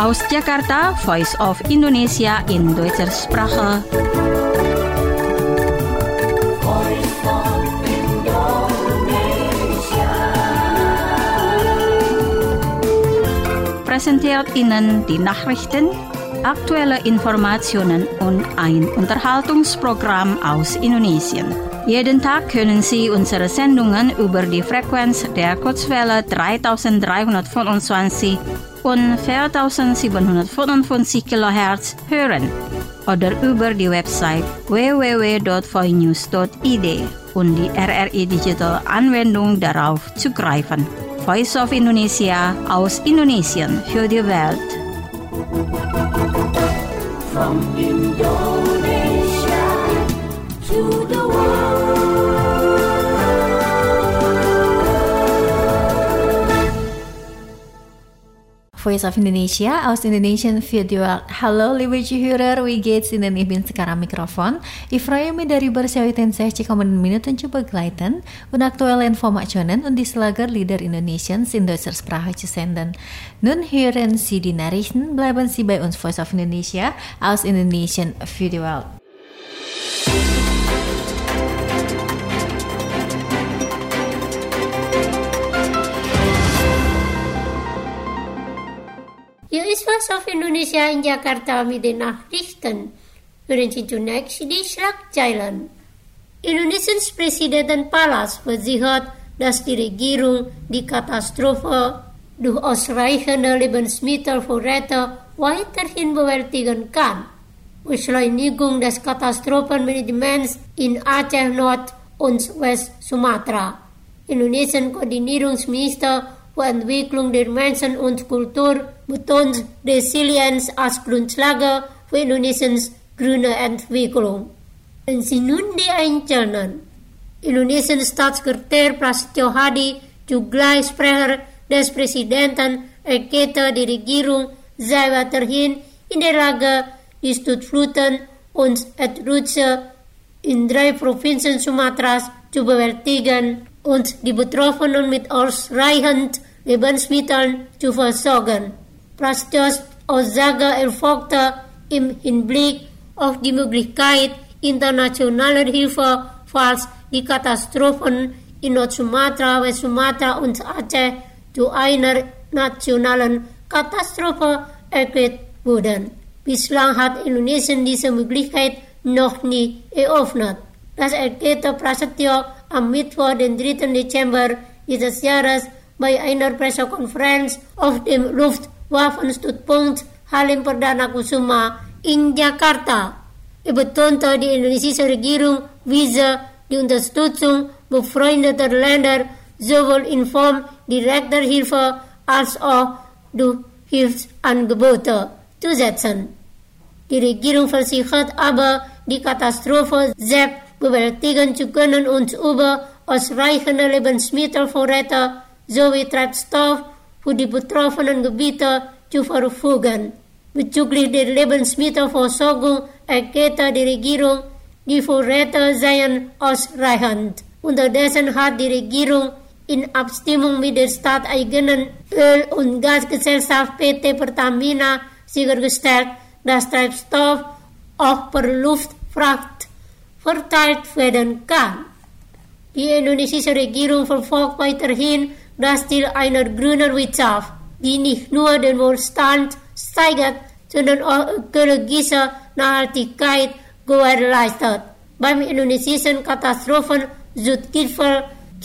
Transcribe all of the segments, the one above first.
Aus Jakarta, Voice of Indonesia in Deutscher Sprache. Präsentiert Ihnen die Nachrichten, aktuelle Informationen und ein Unterhaltungsprogramm aus Indonesien. Jeden Tag können Sie unsere Sendungen über die Frequenz der Kurzwelle 3325 und 4755 kHz hören oder über die Website www.voinews.id und die RRI Digital Anwendung darauf zugreifen. Voice of Indonesia aus Indonesien für die Welt. From Indonesia to the world. Voice of Indonesia aus Indonesian Video. Hallo liebe Zuhörer, wie geht's Ihnen? Ich bin sekarang Mikrofon. Ich freue mich darüber, saya heute 60 Minuten zu begleiten und aktuelle Informationen und die Lager Lieder Indonesiens in deutscher Sprache zu senden. Nun hören Sie die Nachrichten, bleiben Sie bei uns Voice of Indonesia aus Indonesian Video. Hier ist Voice of Indonesia in Jakarta mit den Nachrichten. Hören Sie zunächst die Schlagzeilen. Indonesiens Präsidentenpalast versichert, dass die Regierung die Katastrophe durch ausreichende Lebensmittelvorräte weiterhin bewältigen kann. Beschleunigung des Katastrophenmanagements in Aceh Nord und West Sumatra. Indonesiens Koordinierungsminister für Entwicklung der Menschen und Kultur betont Resilienz als Grundlage für Indonesiens grüne Entwicklung. Und Sie nun die Einzelnen. Indonesiens Staatssekretär Prasetyo Hadi, zugleich Sprecher des Präsidenten, erklärte, die Regierung sei weiterhin in der Lage, die Sturzfluten und Erdrutsche in 3 Provinzen Sumatras zu bewältigen und die Betroffenen mit ausreichend Lebensmitteln zu versorgen. Prasetyo's Aussage erfolgte im Hinblick auf die Möglichkeit internationaler Hilfe, falls die Katastrophen in Nord-Sumatra, West-Sumatra und Aceh zu einer nationalen Katastrophe erklärt wurden. Bislang hat Indonesien diese Möglichkeit noch nie eröffnet. Das erklärte Prasetyo am Mittwoch, den 3. Dezember dieses Jahres, bei einer Pressekonferenz auf dem Luftwaffenstützpunkt Halim Perdana Kusuma in Jakarta. Er betonte, die indonesische Regierung wiese die Unterstützung befreundeter Länder sowohl in Form direkter Hilfe als auch durch Hilfsangebote zu setzen. Die Regierung versichert aber, die Katastrophe selbst bewältigen zu können und über ausreichende Lebensmittelvorräte sowie Treibstoff für die betroffenen Gebiete zu verfügen. Bezüglich der Lebensmittelversorgung erklärte die Regierung, die Vorräte seien ausreichend. Unterdessen hat die Regierung in Abstimmung mit der staateigenen Öl- und Gasgesellschaft PT Pertamina sichergestellt, dass Treibstoff auch per Luftfracht verteilt werden kann. Die indonesische Regierung verfolgt weiterhin das Ziel einer grünen Wirtschaft, die nicht nur den Wohlstand steigert, sondern auch ökologische Nachhaltigkeit gewährleistet. Beim indonesischen Katastrophen-Südgipfel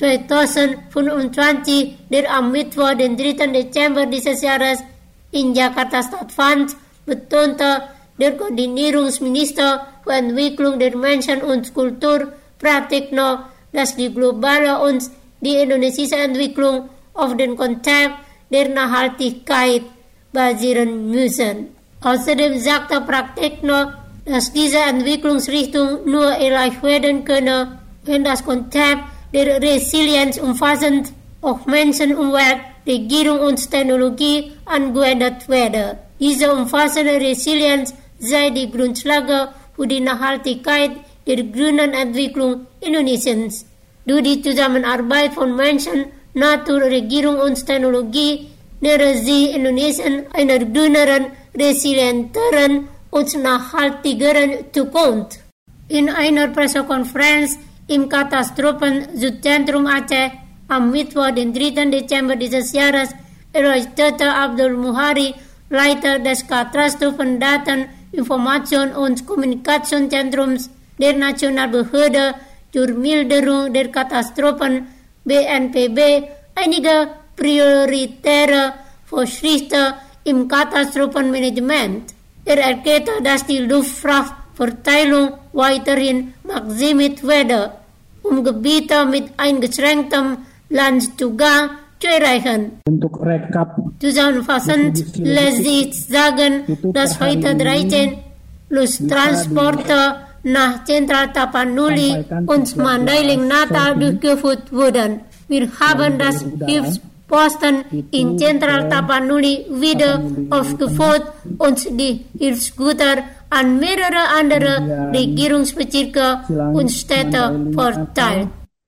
2025, der am Mittwoch, den 3. Dezember dieses Jahres in Jakarta stattfand, betonte der Koordinierungsminister für Entwicklung der Menschen und Kultur Pratikno, dass die globale und die indonesische Entwicklung auf den Konzept der Nachhaltigkeit basieren müssen. Außerdem sagte Pratikno, dass diese Entwicklungsrichtung nur erreicht werden könne, wenn das Konzept der Resilienz umfassend auch Menschen, Umwelt, Regierung und Technologie angewendet werde. Diese umfassende Resilienz sei die Grundlage für die Nachhaltigkeit der grünen Entwicklung Indonesiens. Durch die Zusammenarbeit von Menschen, Natur, Regierung und Technologie nere sie Indonesien einer dünneren, resilienteren und nachhaltigeren Zukunft. In einer Pressekonferenz im Katastrophenschutzentrum Aceh am Mittwoch, den 3. Dezember dieses Jahres, erläuterte Abdul Muhari, Leiter des Katastrophendaten-, Information- und Kommunikationszentrums der Nationalbehörde zur Milderung der Katastrophen BNPB, einige prioritäre Fortschritte im Katastrophenmanagement. Er erklärte, dass die Luftfrachtverteilung weiterhin maximiert werde, um Gebiete mit eingeschränktem Landzugang zu erreichen. Untuk rekap, Zusammenfassend lässt sich sagen, dass heute 13 Lufttransporte nach Zentral Tapanuli und Mandailing Natal durchgeführt wurden. Wir haben das Hilfsposten in Zentral Tapanuli wieder aufgeführt und die Hilfsgüter an mehrere andere Regierungsbezirke und Städte verteilt.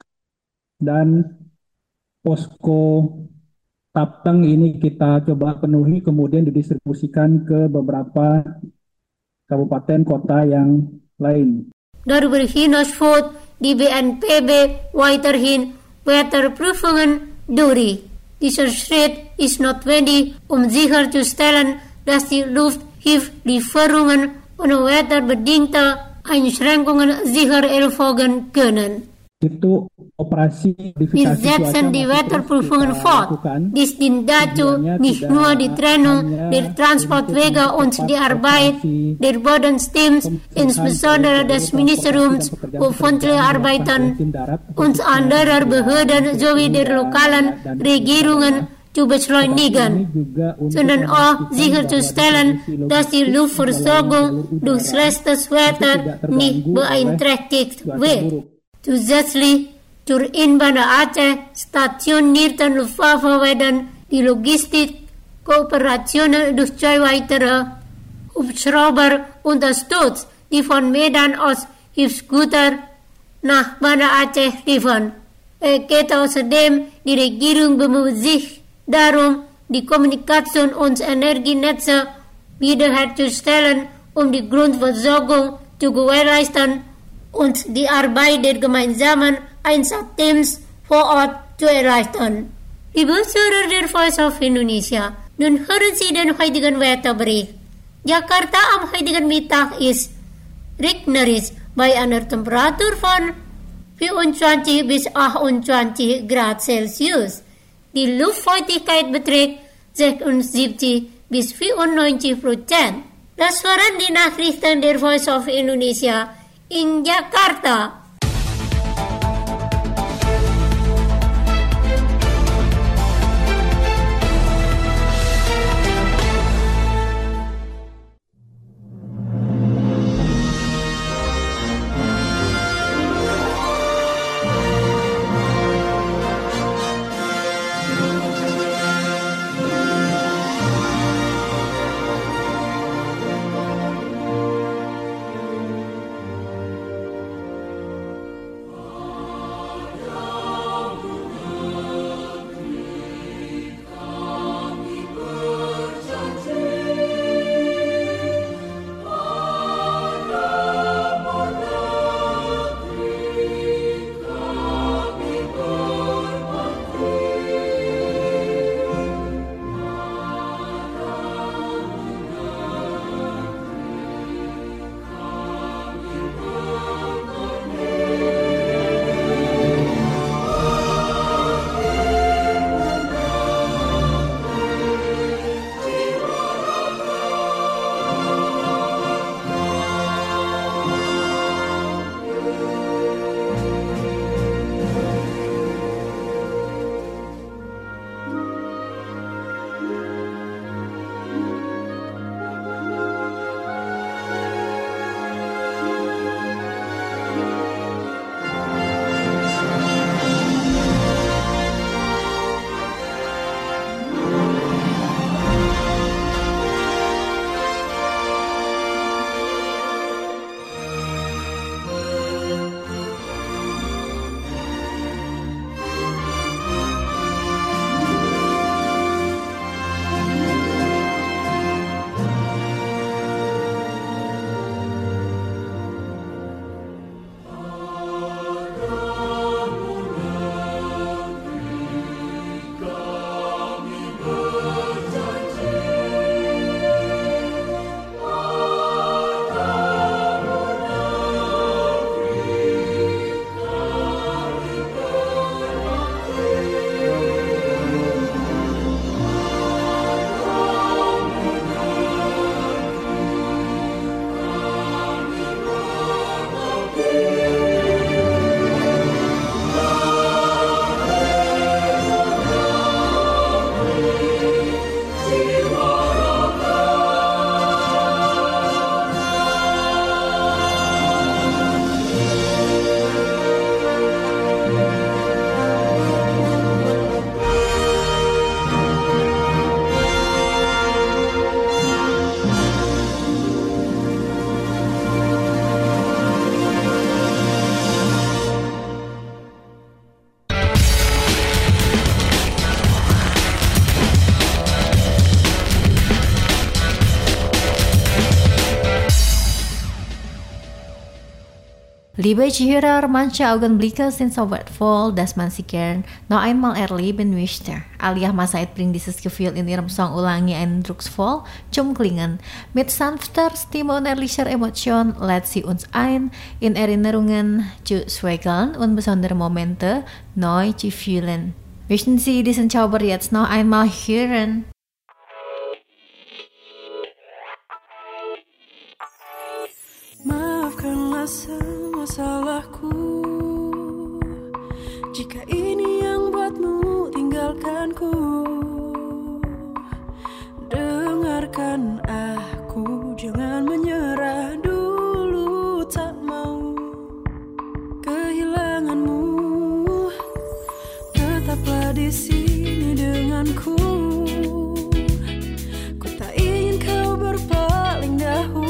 dan posko Tapteng ini kita coba penuhi, kemudian didistribusikan ke beberapa kabupaten kota yang lain. Darüber hinaus führt die BNPB weiterhin Wetterprüfungen durch. Dieser Schritt ist notwendig, um sicherzustellen, dass die Lufthilfslieferungen ohne wetterbedingte Einschränkungen sicher erfolgen können. Itu operasi Wir setzen die Wetterprüfungen fort. Dies dient dazu, nicht nur die Trennung der Transportwege und die Arbeit der Bodensteams, insbesondere des Ministeriums für öffentliche Arbeiten und anderer Behörden sowie der lokalen Regierungen zu beschleunigen, sondern auch sicherzustellen, dass die Luftversorgung durch schlechtes Wetter nicht beeinträchtigt wird. Zusätzlich zur Innenbahn Aceh stationierten Luftwaffe werden die Logistikkooperationen durch 2 weitere Hubschrauber unterstützt, die von Medan aus Hilfsgüter nach Banda Aceh liefern. Außerdem, die Regierung bemüht sich darum, die Kommunikation- und Energienetze wiederherzustellen, um die Grundversorgung zu gewährleisten und die Arbeit der gemeinsamen Einsatzteams vor Ort zu erleichtern. Liebe Zuhörer der Voice of Indonesia, nun hören Sie den heutigen Wetterbericht. Jakarta am heutigen Mittag ist regnerisch bei einer Temperatur von 24 bis 28 Grad Celsius. Die Luftfeuchtigkeit beträgt 76 bis 94%. Das waren die Nachrichten der Voice of Indonesia in Jakarta. Liebe Zuhörer, manche Augenblicke sind so wertvoll, dass man sie gern noch einmal erleben möchte. Alia Massaid bringt dieses Gefühl in ihrem Song Ulangi eindrucksvoll zum Klingen. Mit sanfter Stimme und ehrlicher Emotion lädt sie uns ein, in Erinnerungen zu schwelgen und besondere Momente neu zu fühlen. Möchten Sie diesen Zauber jetzt noch einmal hören? Maafkanlah semua salahku, jika ini yang buatmu tinggalkanku. Dengarkan aku, jangan menyerah dulu, tak mau kehilanganmu. Tetaplah di sini denganku, ku tak ingin kau berpaling dahulu.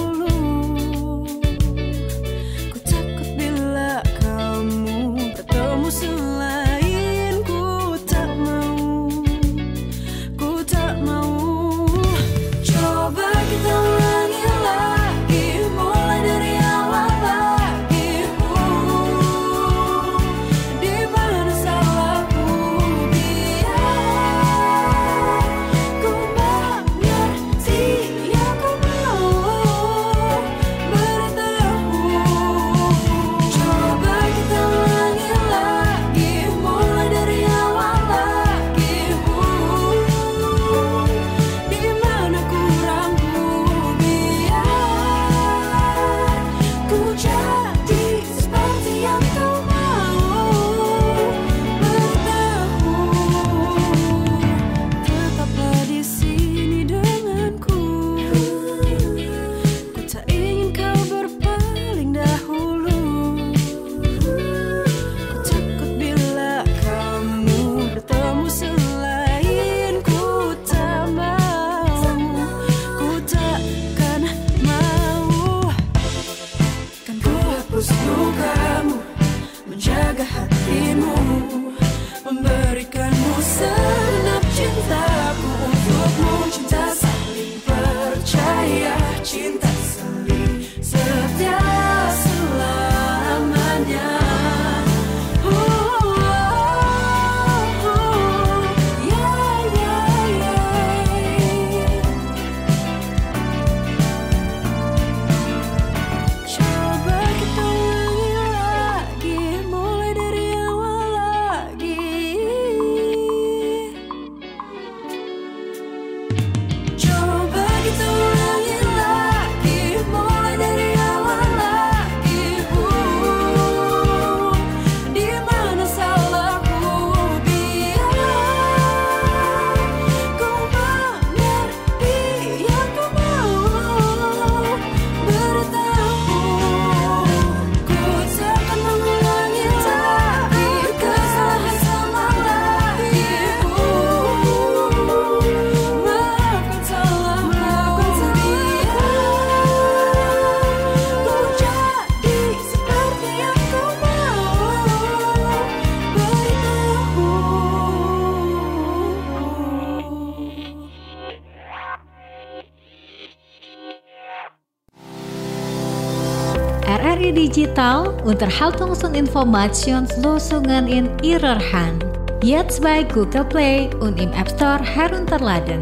RRI Digital Unterhaltungs- und Informationslösungen in Ihrer Hand. Jetzt bei Google Play und im App Store herunterladen.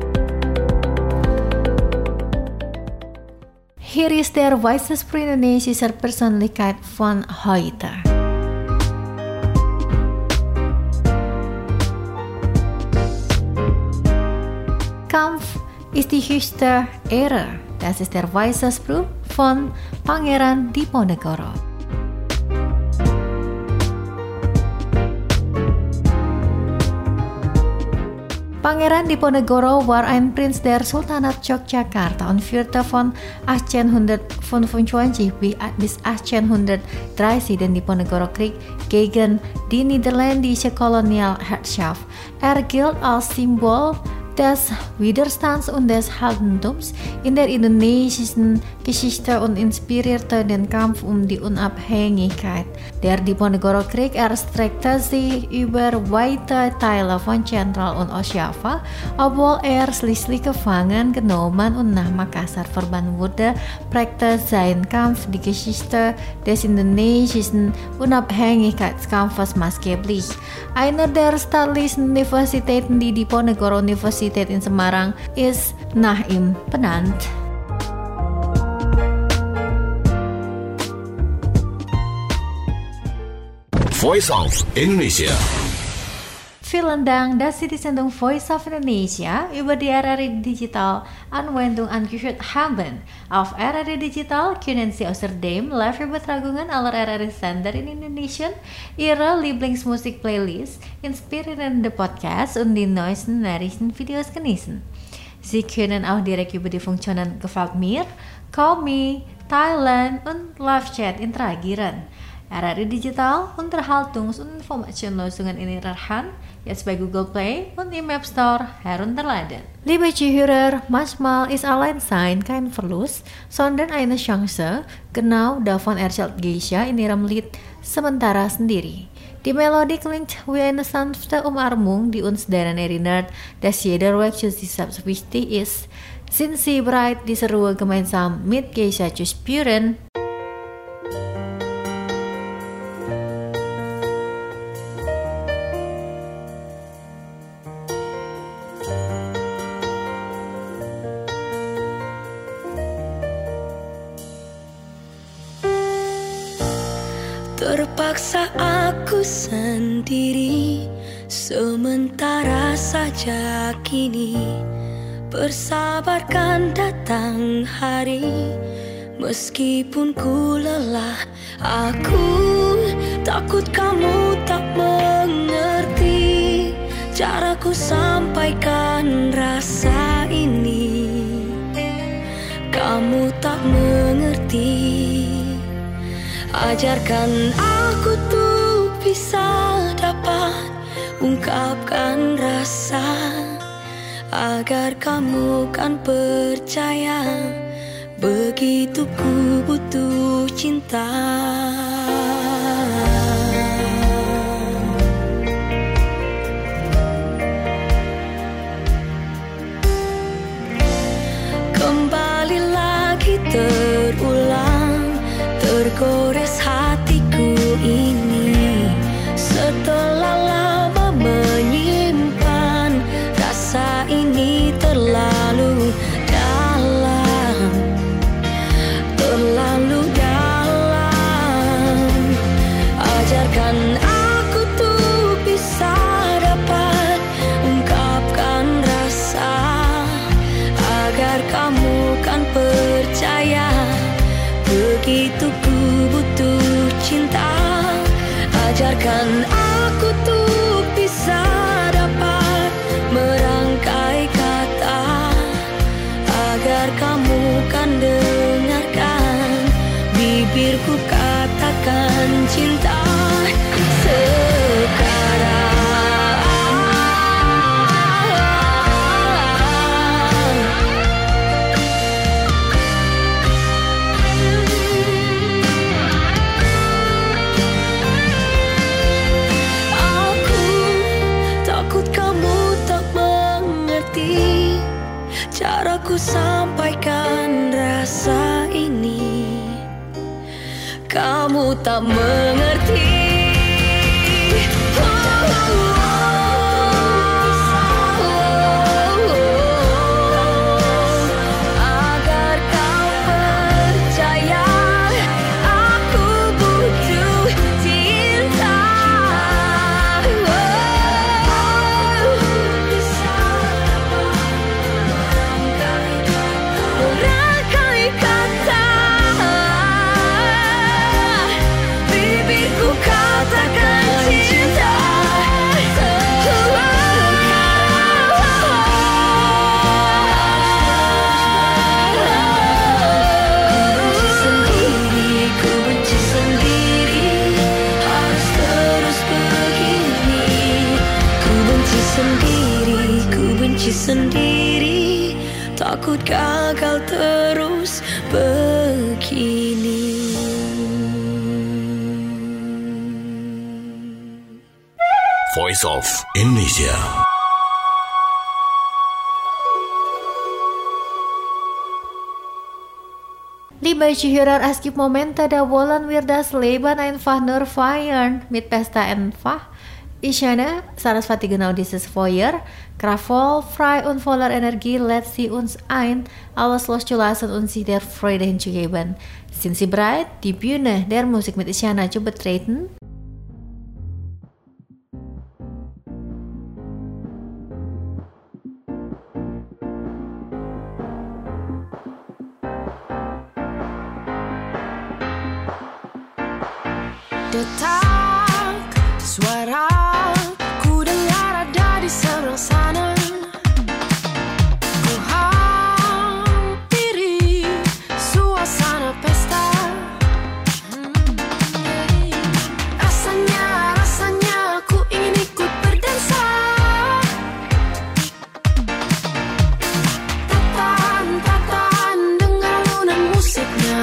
Hier ist der Voices für indonesischer Persönlichkeit von heute. Kampf ist die höchste Ehre. Das ist der Weisheitsspruch von Pangeran Diponegoro. Pangeran Diponegoro war ein Prinz der Sultanat Yogyakarta und führte von 1825 bis 1830 den Diponegoro-Krieg gegen die niederländische Kolonialherrschaft. Er gilt als Symbol des Widerstands und des Heldentums in der indonesischen Geschichte und inspirierte den Kampf die Unabhängigkeit. Der Diponegoro-Krieg erstreckte sich über weite Teile von Zentral- und Ostjava, obwohl schließlich gefangen genommen und nach Makassar verbannt wurde, prägte sein Kampf die Geschichte des indonesischen Unabhängigkeitskampfes maßgeblich. Einer der staatlichen Universitäten, die Diponegoro-Universität in Semarang, ist nach ihm benannt. Voice of Indonesia. Vielen Dank, dass Sie die Sendung Voice of Indonesia über die RRI Digital Anwendung angehört haben. Auf RRI Digital können Sie außerdem Live-Übertragungen aller RRI-Sender in Indonesien, Ihre Lieblingsmusik-Playlist, inspirierende Podcasts und die neuesten Nachrichtenvideos genießen. Sie können auch direkt über die Funktionen Gefällt mir, Call Me, Thailand und Live-Chat interagieren. RRI Digital Unterhaltungs- und Informationslösungen in Ihrer Hand, jetzt bei Google Play und im App Store herunterladen. Liebe Zuhörer, manchmal ist Alleinsein kein Verlust, sondern eine Chance. Genau davon erzählt Geisha in ihrem Lied Sementara Sendiri. Die Melodie klingt wie eine sanfte Umarmung, die uns daran erinnert, dass jeder Weg zu sich selbst wichtig ist. Sind Sie bereit, diese Ruhe gemeinsam mit Geisha zu spüren? Terpaksa aku sendiri, sementara saja kini bersabarkan datang hari. Meskipun ku lelah, aku takut kamu tak mengerti caraku sampaikan rasa ini. Kamu tak mengerti. Ajarkan aku tuh bisa dapat ungkapkan rasa, agar kamu kan percaya begitu ku butuh cinta. Kembali lagi terulang, tergores hatiku ini. Setelah lama menyimpan rasa ini terlalu dalam, terlalu dalam. Ajarkan aku tuh bisa dapat ungkapkan rasa, agar kamu kan percaya begitu ku butuh cinta. Ajarkan aku tuh bisa dapat merangkai kata, agar kamu kan dengarkan bibirku katakan cinta sekarang. Caraku sampaikan rasa ini, kamu tak mengerti. Agar kau percaya aku butuh cinta. Merangkai kata, bibirku katakan cinta Ku benci sendiri, harus terus begini. Ku benci sendiri, ku benci sendiri, takut gagal terus Voice of Indonesia. Liebe Zuhörer, es gibt Momente, da wollen wir das Leben einfach nur feiern mit Pesta einfach. Ich kenne Saraswati genau dieses Feuer. Kraftvoll, frei und voller Energie lädt sie uns ein, alles loszulassen und sich der Freude hinzugeben. Sind Sie bereit, die Bühne der Musik mit Isyana zu betreten? Detak suara ku dengar ada di seberang sana. Ku hampiri suasana pesta. Rasanya ku ingin ikut berdansa. Tatan dengar alunan musiknya.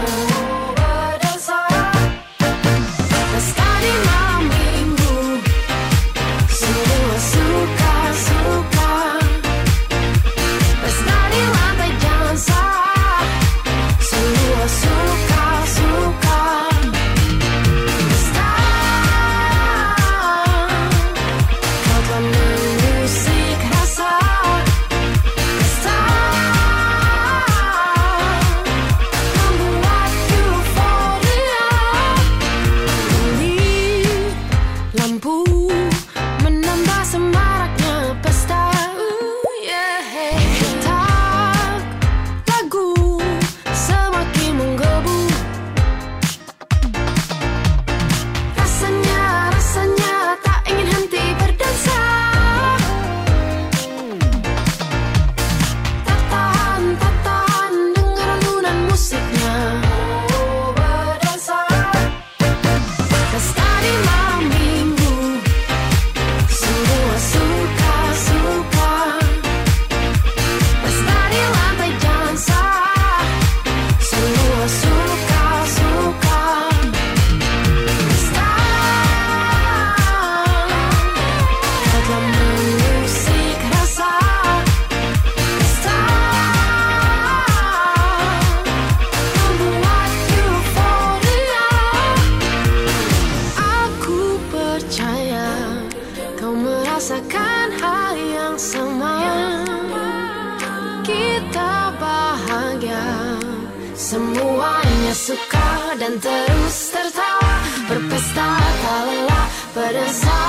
Semuanya suka dan terus tertawa, berpesta tak lelah berdansa.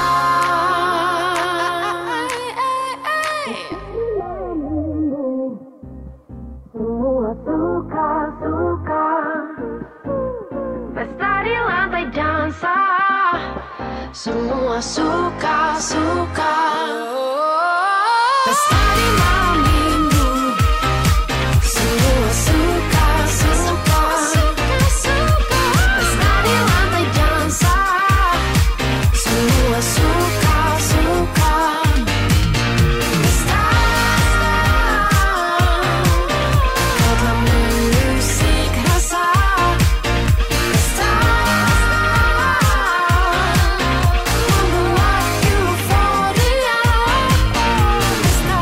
Semua suka, pesta di lantai dansa. Semua suka, pesta di malam minggu. Semua suka, pesta di lantai dansa. Semua suka, pesta. Kau telah mengusik rasa. Pesta membuat euforia. Pesta.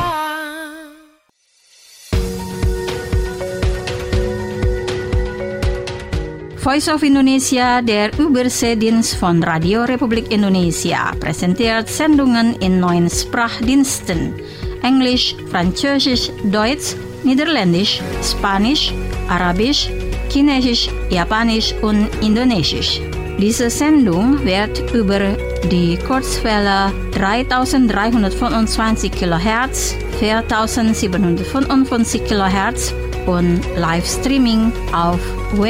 Voice of Indonesia, der Überseedienst von Radio Republik Indonesia, präsentiert Sendungen in 9 Sprachdiensten: Englisch, Französisch, Deutsch, Niederländisch, Spanisch, Arabisch, Chinesisch, Japanisch und Indonesisch. Diese Sendung wird über die Kurzwelle 3325 kHz, 4755 kHz und Livestreaming auf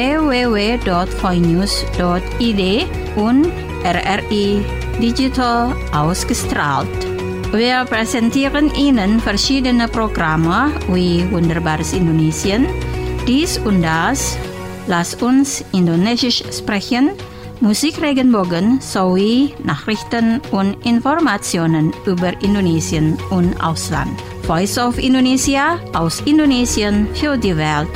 www.voinews.id und RRI Digital ausgestrahlt. Wir präsentieren Ihnen verschiedene Programme wie Wunderbares Indonesien, dies und das, Lass uns Indonesisch sprechen, Musik Regenbogen sowie Nachrichten und Informationen über Indonesien und Ausland. Voice of Indonesia, aus Indonesien für die Welt.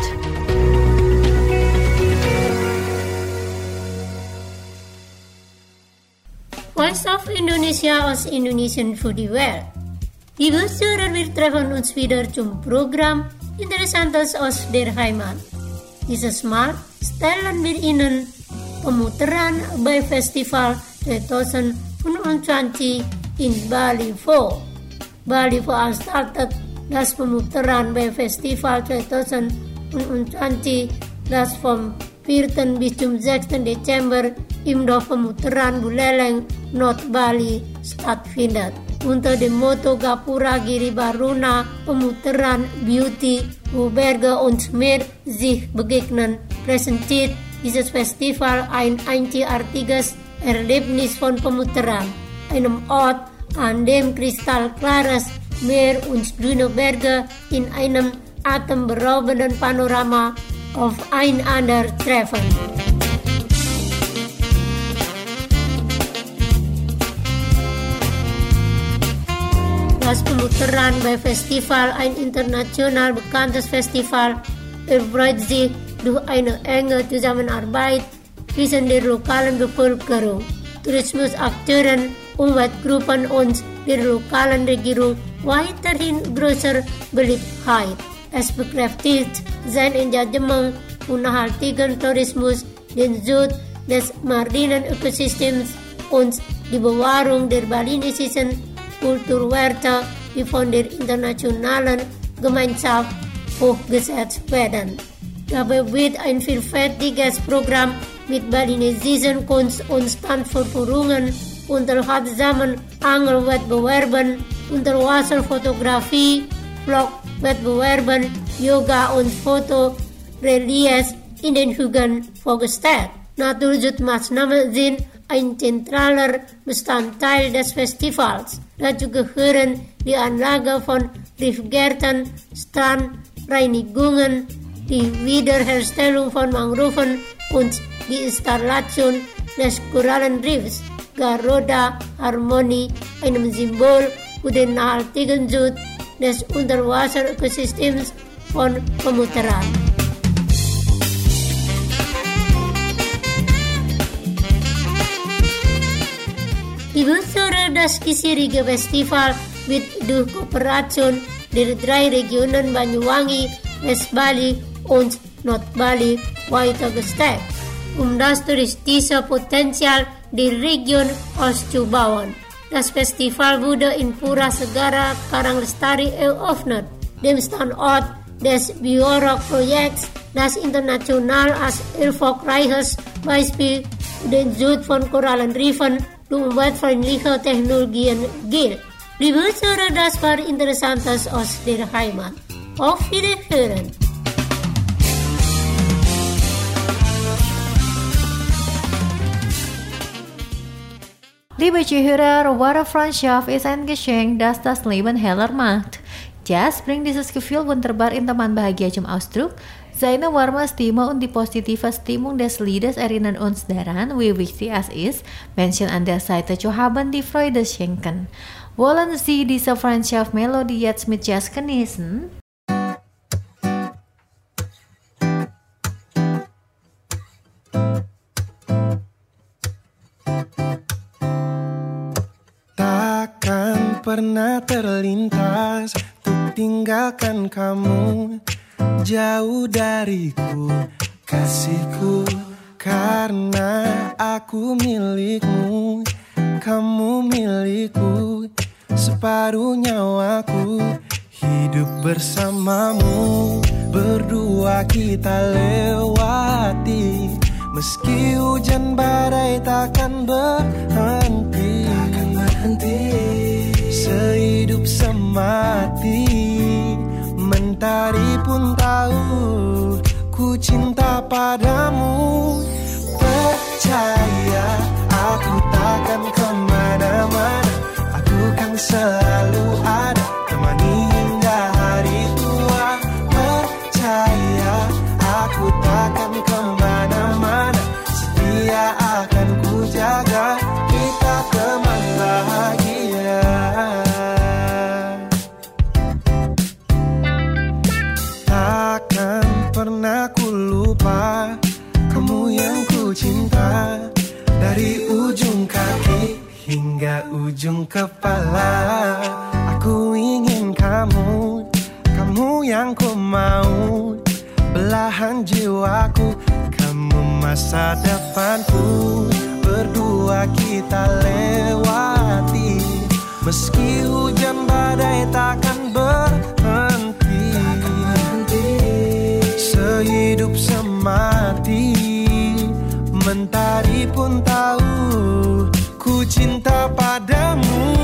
Voice of Indonesia als Indonesian voor die wereld. Liebe Zuhörer, wir treffen uns wieder zum Programm Interessantes aus der Heimat. Dieses Mal stellen wir Ihnen Pemutaran bei Festival 2025 in Bali vor. Bali veranstaltet das Pemutaran bei Festival 2025, das vom 4. bis zum 6. Dezember im Dorf Pemutaran Buleleng, Nord-Bali stattfindet. Unter dem Motto Gapura Giri Baruna, Pemutaran Beauty, wo Berge und Meer sich begegnen, präsentiert dieses Festival ein einzigartiges Erlebnis von Pemutaran, einem Ort, an dem kristallklares Meer und grüne Berge in einem atemberaubenden Panorama aufeinander treffen. Das Pemutaran bei Festival, ein international bekanntes Festival, erfreut sich durch eine enge Zusammenarbeit zwischen der lokalen Bevölkerung, Tourismusakteuren, Umweltgruppen und der lokalen Regierung weiterhin größer Beliebtheit. Es bekräftigt sein Engagement für nachhaltigen Tourismus, den Schutz des marinen Ökosystems und die Bewahrung der balinesischen Kulturwerte, die von der internationalen Gemeinschaft hochgesetzt werden. Dabei wird ein vielfältiges Programm mit balinesischen Kunst- und Standvorführungen, unterhaltsamen Angelwettbewerben, Unterwasserfotografie, Vlogwettbewerben, Yoga und Fotoreliefs in den Hügeln vorgestellt. Naturschutzmaßnahmen sind ein zentraler Bestandteil des Festivals. Dazu gehören die Anlage von Riffgärten, Strandreinigungen, die Wiederherstellung von Mangroven und die Installation des Korallenriffs Garuda Harmony, einem Symbol für den nachhaltigen Schutz des Unterwasserökosystems von Pemutaran. Liebe Zuhörer, das diesjährige Festival wird durch Kooperation der 3 Regionen Banyuwangi, West-Bali und Nord-Bali weitergesteckt, um das touristische Potenzial der Region auszubauen. Das Festival wurde in Pura Segara, Karanglestari eröffnet, dem Standort des Biorok-Projekts, das international als erfolgreiches Beispiel für den Schutz von Korallenriffen durch umweltfreundliche Technologien gilt. Liebe Zuhörer, das war Interessantes aus der Heimat. Auf Wiederhören! Liebe Zuhörer, wahre Freundschaft ist ein Geschenk, das das Leben heller macht. Just bringt dieses Gefühl wunderbar in teman bahagia zum Ausdruck. Seine warme Stimme und die positive Stimmung des Liedes erinnern uns daran, wie wichtig es ist, Menschen an der Seite zu haben, die Freude schenken. Wollen Sie diese Freundschaftsmelodie jetzt mit Just genießen? Takkan pernah terlintas untuk tinggalkan kamu jauh dariku, kasihku, karena aku milikmu, kamu milikku, separuh nyawaku, hidup bersamamu, berdua kita lewati, meski hujan badai takkan berhenti, sehidup semati, mentari pun tahu ku cinta padamu. Percaya aku takkan kemana-mana, aku kan selalu ada, temani hingga hari tua. Percaya aku takkan kemana-mana, setia akan ku jaga kita teman bahagia. Takkan pernah ku lupa kamu yang ku cinta, dari ujung kaki hingga ujung kepala. Aku ingin kamu, kamu yang ku mau, belahan jiwaku, kamu masa depanku. Berdua kita lewati, meski hujan badai takkan berhenti. Sehidup semati, mentari pun tahu ku cinta padamu.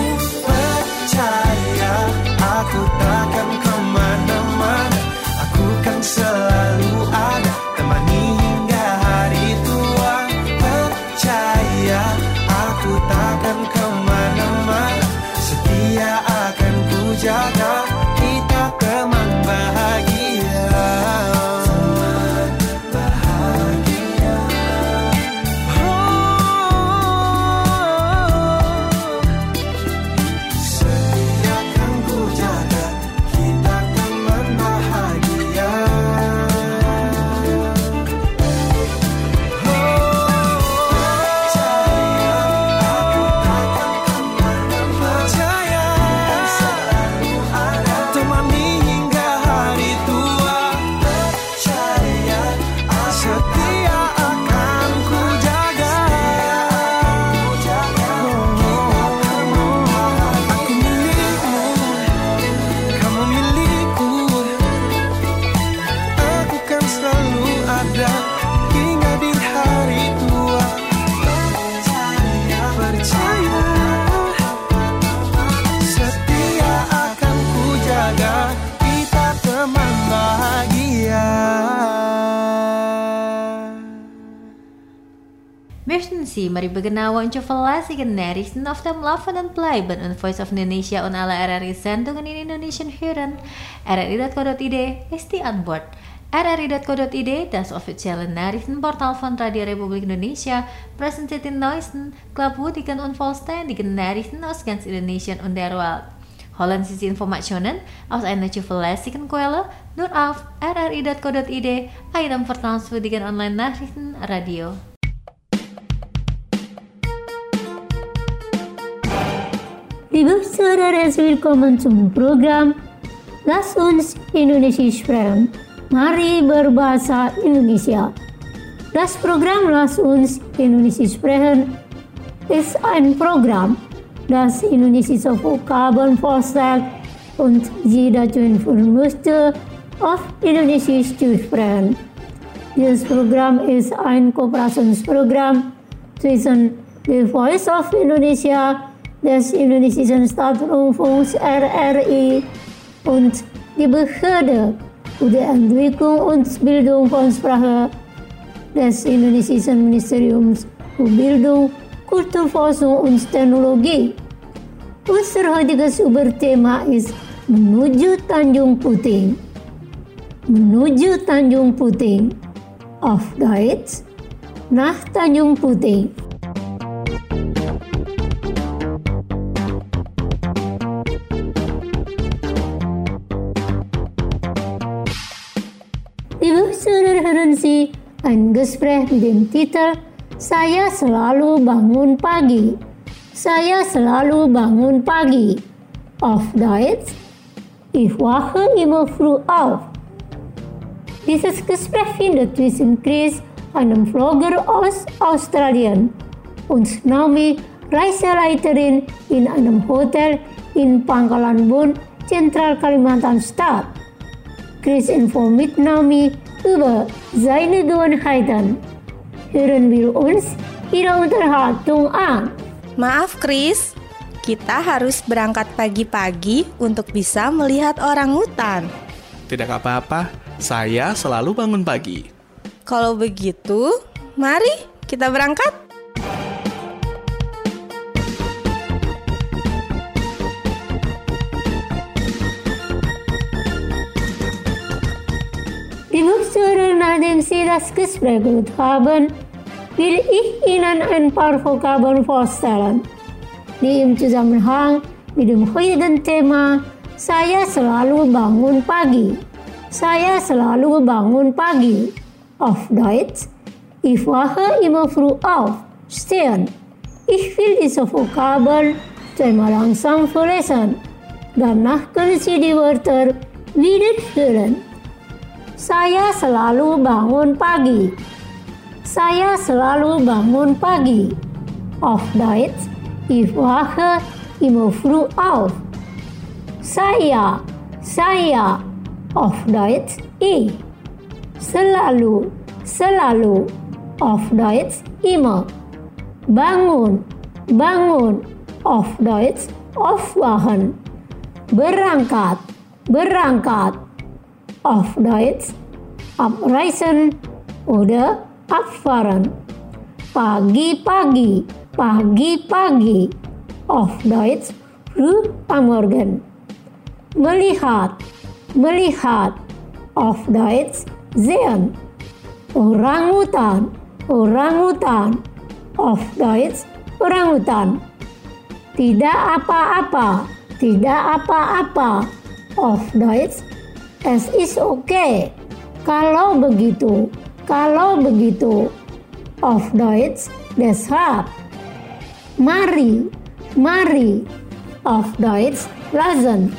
Percaya aku takkan kemana-mana, aku kan selalu ada, temani hingga hari tua. Percaya aku takkan kemana-mana, setia akan ku jaga, kita teman bahagia. Teman bahagia. Setia akan ku jaga, kita teman bahagia. Emergency, mari begenawa untuk verlässlichen Nachrichten auf dem Laufenden bleiben und Voice of Indonesia und alle RRI-Sendungen in Indonesian hören. RRI.co.id ist die Antwort. RRI.co.id, das offizielle Nachrichtenportal von Radio Republik Indonesia, präsentiert die neuesten, glaubwürdigen und vollständigen Nachrichten aus ganz Indonesien und der Welt. Holen Sie die Informationen aus einer zuverlässigen Quelle nur auf rri.co.id, einem vertrauenswürdigen Online-Nachrichtenradio. Liebe Zuhörer, herzlich willkommen zum Programm Lass uns Indonesisch sprechen. Mari berbahasa Indonesia. Das Programm Lass uns Indonesisch sprechen ist ein Programm, das indonesische Vokabeln vorstellt und Sie dazu informieren möchte, auf Indonesisch zu sprechen. Dieses Programm ist ein Kooperationsprogramm zwischen The Voice of Indonesia, des indonesischen Staatsrundfunks RRI und die Behörde für die Entwicklung und Bildung von Sprache des indonesischen Ministeriums für Bildung, Kulturforschung und Technologie. Unser heutiges Überthema ist Menuju Tanjung Puting. Menuju Tanjung Puting. Auf Deutsch, nach Tanjung Puting. Liebe Zuhörer, hören Sie ein Gespräch mit dem Titel Saya selalu bangun pagi. Saya selalu bangun pagi. Auf Deutsch, ich wache immer früh auf. Dieses Gespräch findet zwischen Chris, einem Vlogger aus Australien, und Naomi, Reiseleiterin in einem Hotel in Pangkalan Bun, Zentral Kalimantan statt. Chris informiert Naomi über seine Gewohnheiten. Hören wir uns ihre Unterhaltung an. Maaf Chris, kita harus berangkat pagi-pagi untuk bisa melihat orangutan. Tidak apa-apa, saya selalu bangun pagi. Kalau begitu, mari kita berangkat. Liebe Zuhörer, nachdem Sie das Gespräch gehört haben, will ich Ihnen ein paar Vokabeln vorstellen, die im Zusammenhang mit dem heutigen Thema Saya selalu bangun pagi. Saya selalu bangun pagi. Auf Deutsch, ich wache immer früh auf, stehen. Ich will diese Vokabel zweimal langsam vorlesen. Danach können Sie die Wörter wiederholen. Saya selalu bangun pagi. Saya selalu bangun pagi. Auf Deutsch, ich wache immer früh auf. Saya. Auf Deutsch, ich. Selalu. Auf Deutsch, immer. Bangun. Auf Deutsch, aufwachen. Berangkat. Auf Deutsch, abreisen oder abfahren. Pagi. Auf Deutsch, früh am Morgen. Melihat. Auf Deutsch, sehen. Orangutan. Auf Deutsch, orangutan. Tidak apa-apa. Auf Deutsch, es ist okay. Kalau begitu. Auf Deutsch, deshalb. Mari. Auf Deutsch, lassen.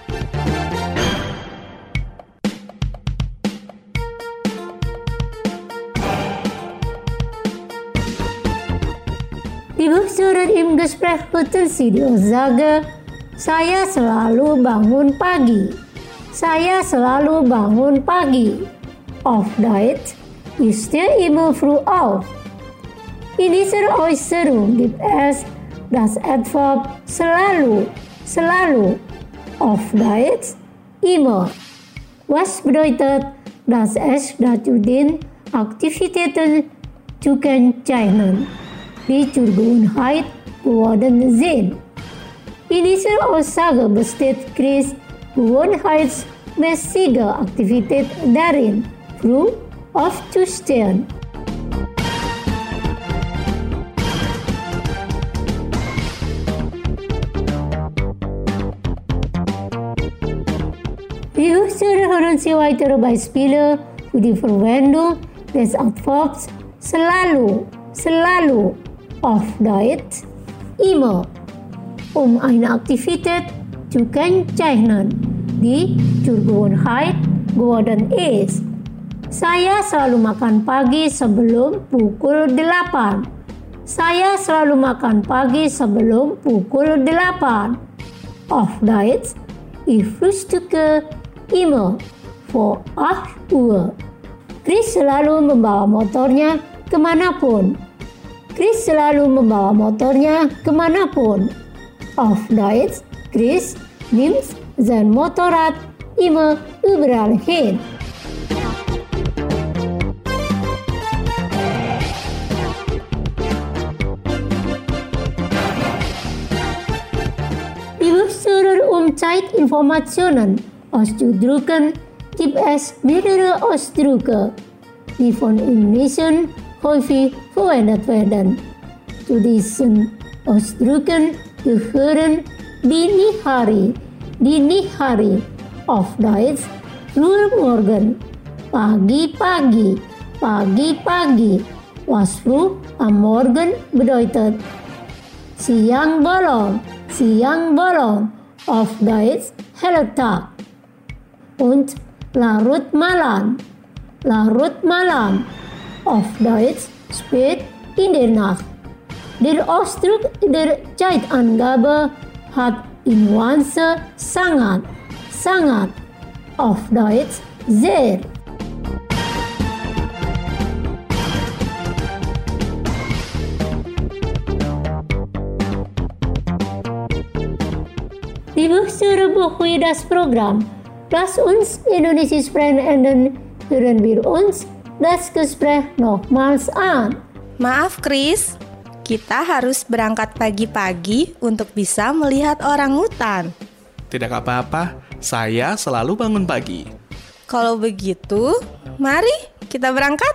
Liebe Hörer, im Gespräch könnten Sie die Aussage, saya selalu bangun pagi. Auf Deutsch, ich stehe immer früh auf. In dieser Äußerung gibt es das Adverb selalu. Auf Deutsch, immer. Was bedeutet, dass es dazu dient, Aktivitäten zu kennzeichnen, die zur Gewohnheit geworden sind. In dieser Aussage besteht Chris gewohnheitsmäßige Aktivität darin, früh aufzustehen. Liebe Hörer, hören Sie weitere Beispiele für die Verwendung des Adverbs selalu. Auf Deutsch, immer. Eine Aktivität zu kennzeichnen, die zur Gewohnheit geworden ist. Saya selalu makan pagi sebelum pukul 8. Auf Deutsch, ich frühstücke immer vor 8 Uhr. Chris selalu membawa motornya kemanapun. Auf Deutsch, Chris nimmt sein Motorrad immer überall hin. Liebe Hörer, Zeitinformationen auszudrücken, gibt es mehrere Ausdrücke, die von Indonesiern häufig verwendet werden. Zu diesen Ausdrücken gehören dini hari, auf Deutsch früher Morgen, pagi-pagi, was früh am Morgen bedeutet. Siang bolong, auf Deutsch heller Tag. Und larut malam, auf Deutsch spät in der Nacht. Der Ausdruck der Zeitangabe hat in Nuance sangat, auf Deutsch sehr. Liebe Hörer, bevor wir das Programm Lass uns Indonesia sprechen enden, hören wir uns das Gespräch nochmals an. Maaf Chris, kita harus berangkat pagi-pagi untuk bisa melihat orangutan. Tidak apa-apa, saya selalu bangun pagi. Kalau begitu, mari kita berangkat.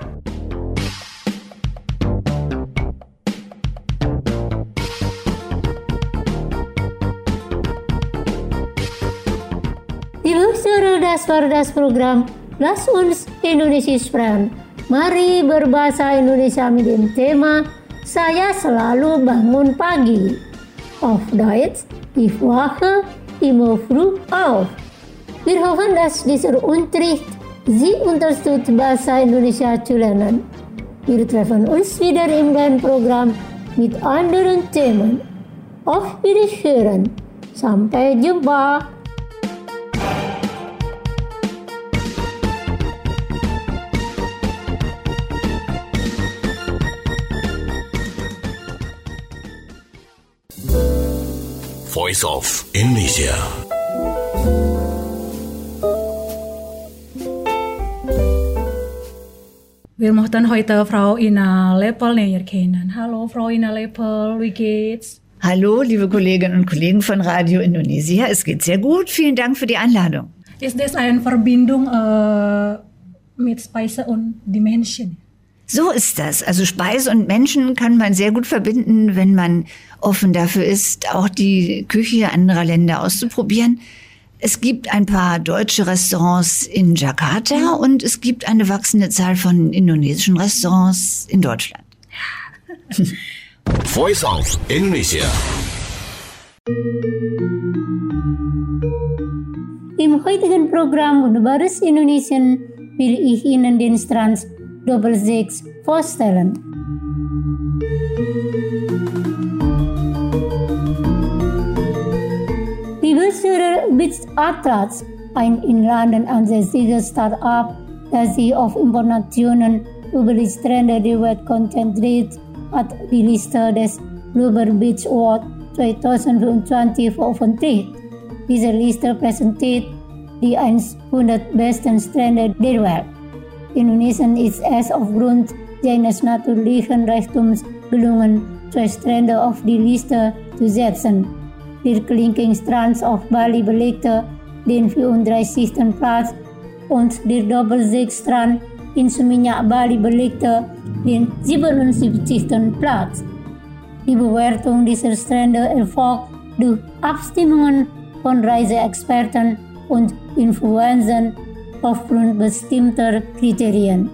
Liebe Hörer, das war das Programm Lass uns Indonesia sprechen. Mari berbahasa Indonesia mit dem Thema Saya selalu bangun pagi. Auf Deutsch, ich wache immer früh auf. Wir hoffen, dass dieser Unterricht Sie unterstützt, Bahasa Indonesia zu lernen. Wir treffen uns wieder im Programm mit anderen Themen. Auf Wiederhören. Sampai jumpa. Voice of Indonesia. Wir möchten heute Frau Ina Lepel näher kennen. Hallo Frau Ina Lepel, wie geht's? Hallo, liebe Kolleginnen und Kollegen von Radio Indonesia. Es geht sehr gut. Vielen Dank für die Einladung. Ist das eine Verbindung mit Speise und die Menschen? So ist das. Also Speise und Menschen kann man sehr gut verbinden, wenn man offen dafür ist, auch die Küche anderer Länder auszuprobieren. Es gibt ein paar deutsche Restaurants in Jakarta und es gibt eine wachsende Zahl von indonesischen Restaurants in Deutschland. Voice of Indonesia. Im heutigen Programm Wunderbares Indonesien will ich Ihnen den Strand Doppelsechs vorstellen. Liebe Zuhörer, Beach Atlas, ein in London ansässiges Start-up, das sich auf Informationen über die Strände der Welt konzentriert, hat die Liste des Global Beach Award 2025 veröffentlicht. Diese Liste präsentiert die 100 besten Strände der Welt. Indonesien ist es aufgrund seines natürlichen Reichtums gelungen, 2 Strände auf die Liste zu setzen. Der Klinking Strand auf Bali belegte den 34. Platz und der Doppelsechs Strand in Seminyak, Bali belegte den 77. Platz. Die Bewertung dieser Strände erfolgt durch Abstimmungen von Reiseexperten und Influencern aufgrund bestimmter Kriterien.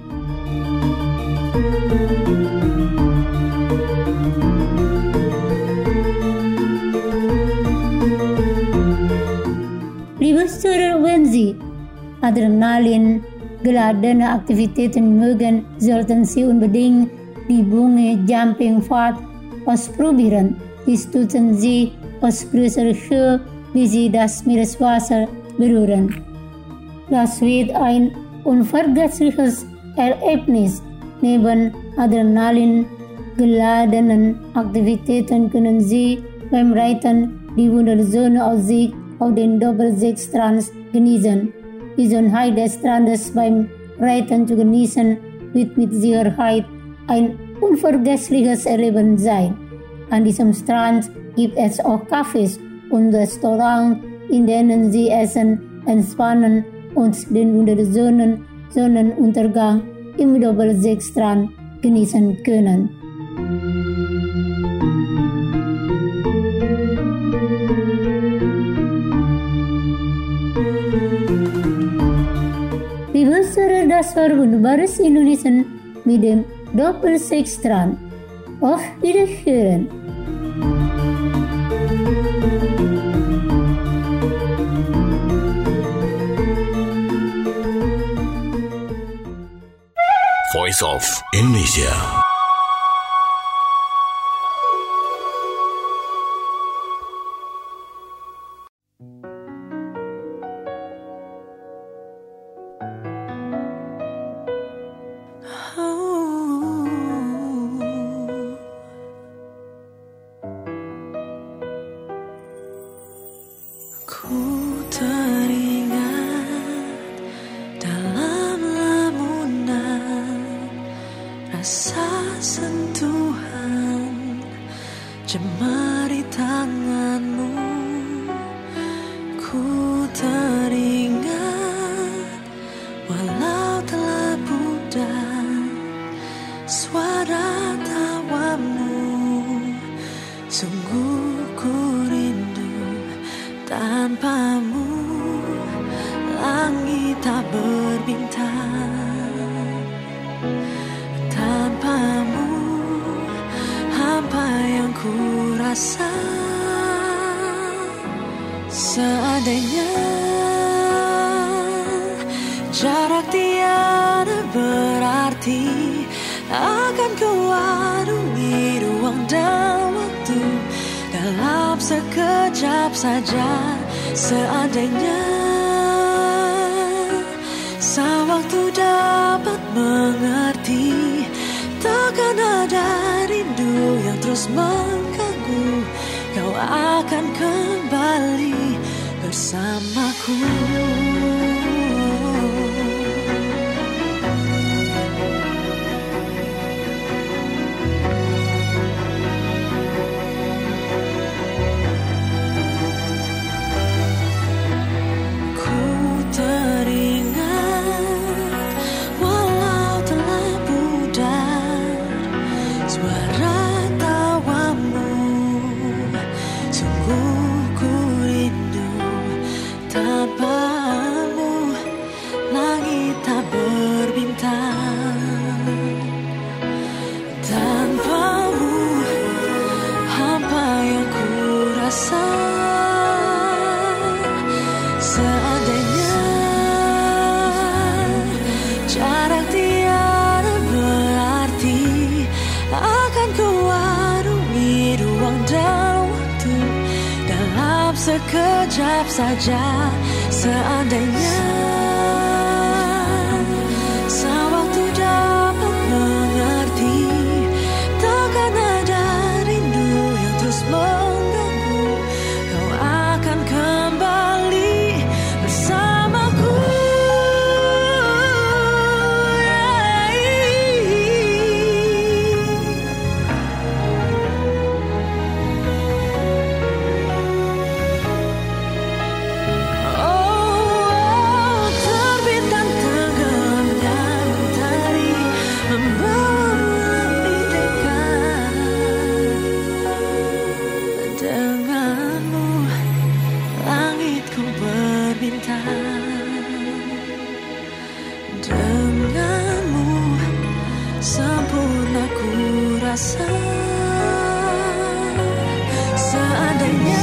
Liebe Zuhörer, wenn Sie Adrenalin geladene Aktivitäten mögen, sollten Sie unbedingt die Bungee Jumping Fahrt ausprobieren. Die stützen Sie aus größerer Höhe, bis Sie das Meereswasser berühren. Das wird ein unvergessliches Erlebnis. Neben Adrenalin geladenen Aktivitäten können Sie beim Reiten die wunderschöne Aussicht auf den Doppelsechs-Strand genießen. Die Schönheit des Strandes beim Reiten zu genießen wird mit Sicherheit ein unvergessliches Erleben sein. An diesem Strand gibt es auch Cafés und Restaurants, in denen Sie essen, entspannen und den wunderschönen Sonnenuntergang im Doppelsechs-Strand genießen können. Liebe Zuhörer, das war Wunderbares Indonesien mit dem Doppelsechs-Strand. Auf Wiederhören. Voice of Indonesia. Jemari tanganmu, ku teringat walau telah pudar suara tawamu. Sungguh ku rindu tanpamu, langit tak berbintang. Tanpamu ku rasa, seandainya jarak tiada berarti, akan ku arungi ruang dan waktu dalam sekejap saja. Seandainya sang waktu dapat mengerti, takkan ada rindu yang terus mengganggu. Kau akan kembali bersamaku. Sekejap saja, seandainya sang waktu dapat mengerti, takkan ada rindu yang terus mengganggu. Kau akan kembali bersamaku. Denganmu sempurna ku rasa, seandainya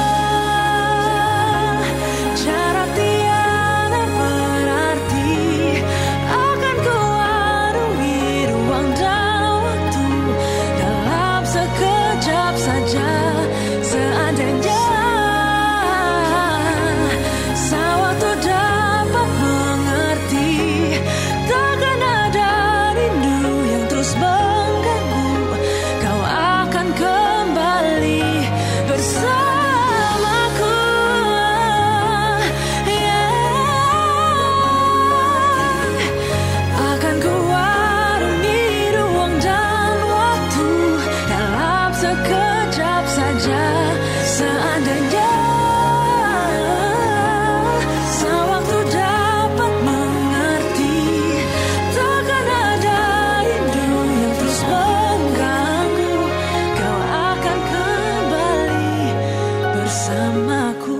jarak tiada berarti, akan ku arungi ruang dan waktu dalam sekejap saja. Seandainya sang waktu dapat mengerti, takkan ada rindu yang terus mengganggu. Kau akan kembali bersamaku. Akan ku arungi ruang dan waktu dalam sekejap saja. Seandainya sang waktu dapat mengerti, takkan ada rindu yang terus mengganggu. Kau akan kembali bersamaku.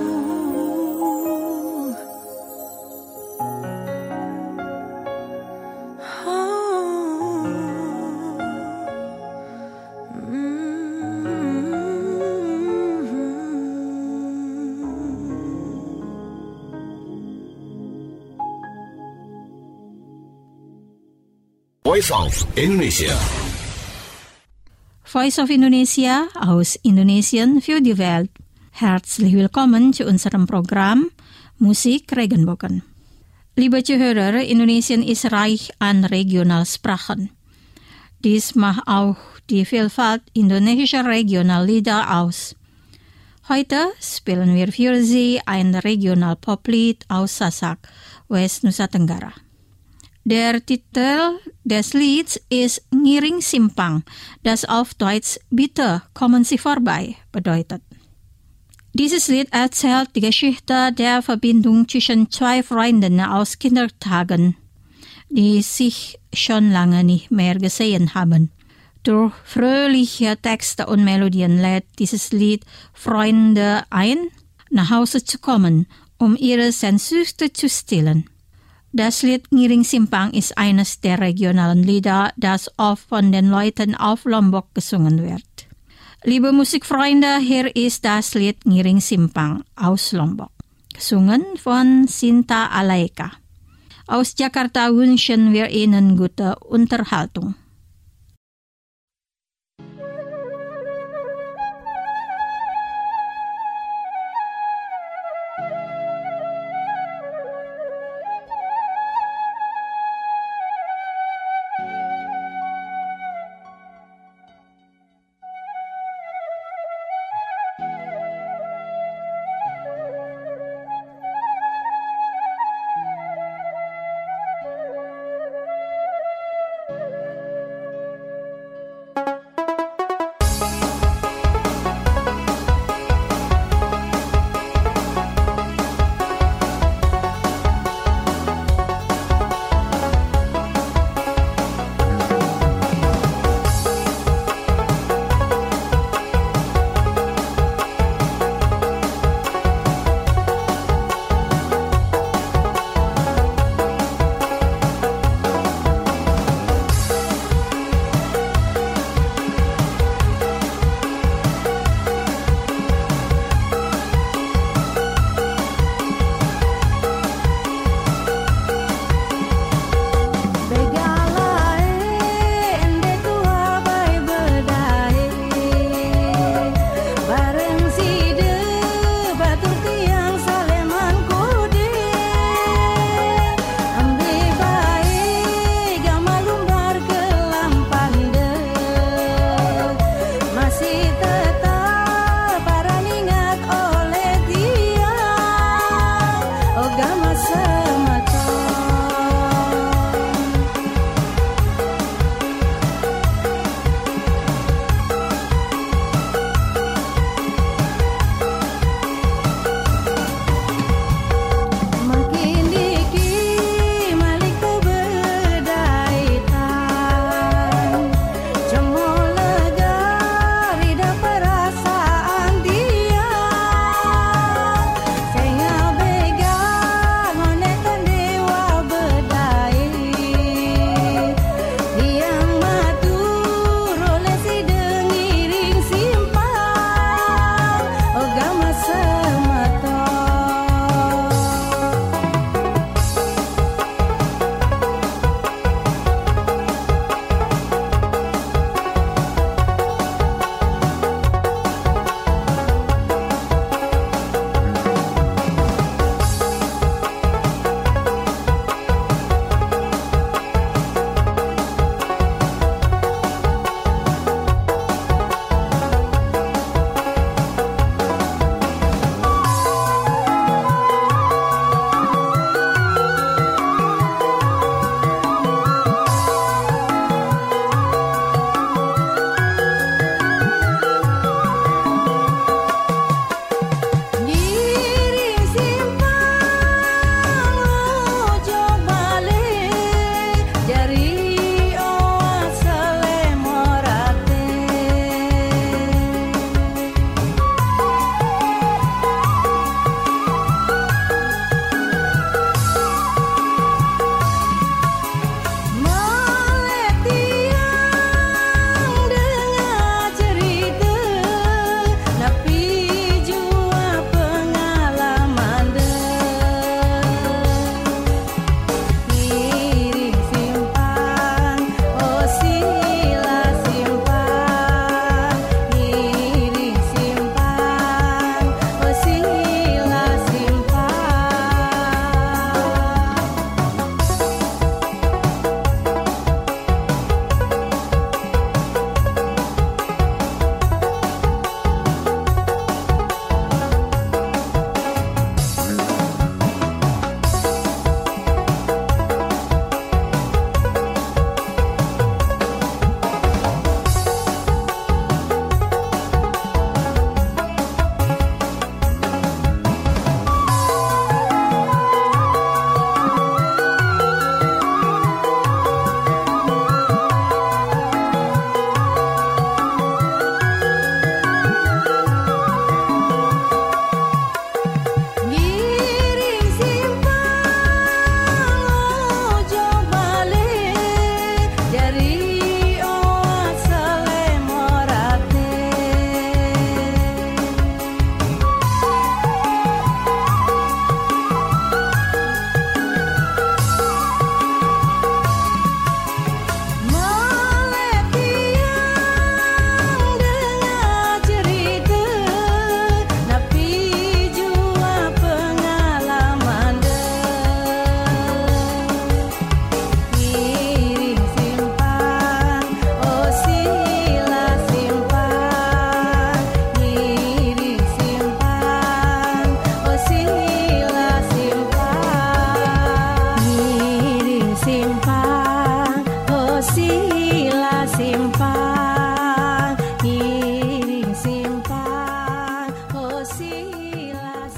Voice of Indonesia. Voice of Indonesia aus Indonesien für die Welt. Herzlich willkommen zu unserem Programm Musik Regenbogen. Liebe Zuhörer, Indonesien ist reich an Regionalsprachen. Dies macht auch die Vielfalt indonesischer Regionallieder aus. Heute spielen wir für Sie ein Regional-Poplied aus Sasak, West Nusa Tenggara. Der Titel des Lieds ist Ngiring Simpang, das auf Deutsch Bitte kommen Sie vorbei bedeutet. Dieses Lied erzählt die Geschichte der Verbindung zwischen zwei Freunden aus Kindertagen, die sich schon lange nicht mehr gesehen haben. Durch fröhliche Texte und Melodien lädt dieses Lied Freunde ein, nach Hause zu kommen, um ihre Sehnsüchte zu stillen. Das Lied Ngiring Simpang ist eines der regionalen Lieder, das oft von den Leuten auf Lombok gesungen wird. Liebe Musikfreunde, hier ist das Lied Ngiring Simpang aus Lombok, gesungen von Sinta Alaika. Aus Jakarta wünschen wir Ihnen gute Unterhaltung.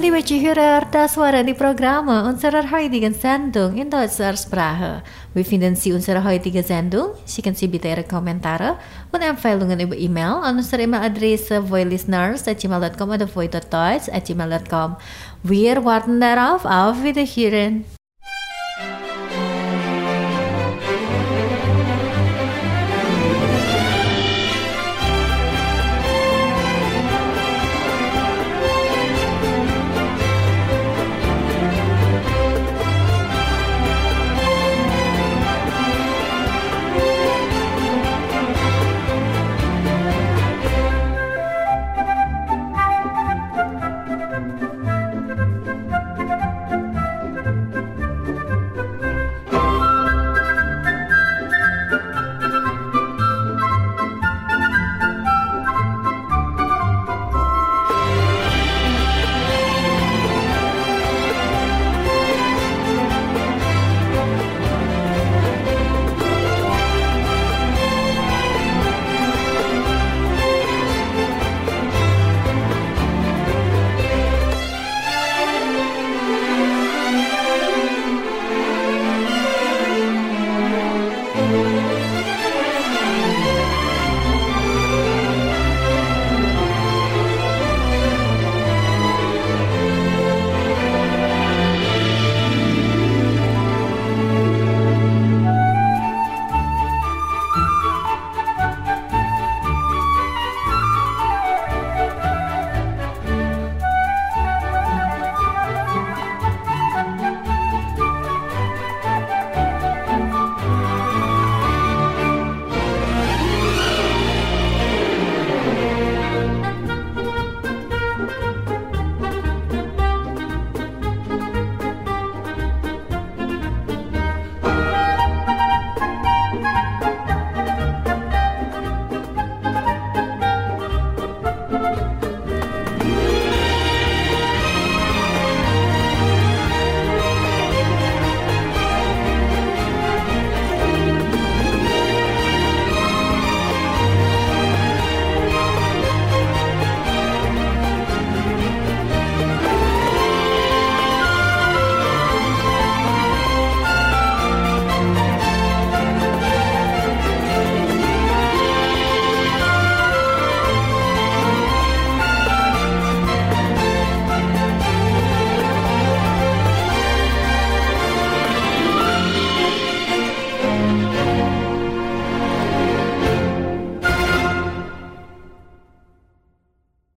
Liebe Zuhörer, das waren die Programme unserer heutigen Sendung in deutscher Sprache. Wie finden Sie unsere heutige Sendung? Schicken Sie bitte Ihre Kommentare und Empfehlungen über E-Mail an unsere E-Mail-Adresse voilisteners@gmail.com oder voice.deutsch@gmail.com. Wir warten darauf. Auf Wiederhören.